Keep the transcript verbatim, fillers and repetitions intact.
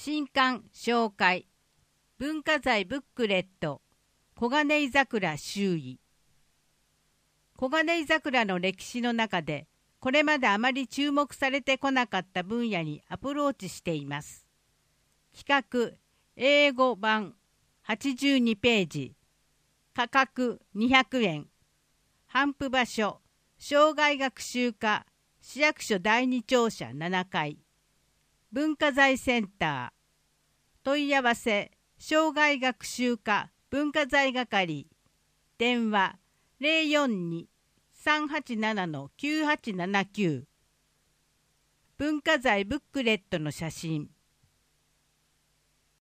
新刊紹介文化財ブックレット小金井桜周囲。小金井桜の歴史の中でこれまであまり注目されてこなかった分野にアプローチしています。企画英語版はちじゅうにページ、価格にひゃくえん、頒布場所生涯学習課市役所だいに庁舎ななかい、文化財センター、問い合わせ生涯学習課文化財係、電話 ゼロよんに さんはちなな きゅうはちななきゅう。文化財ブックレットの写真。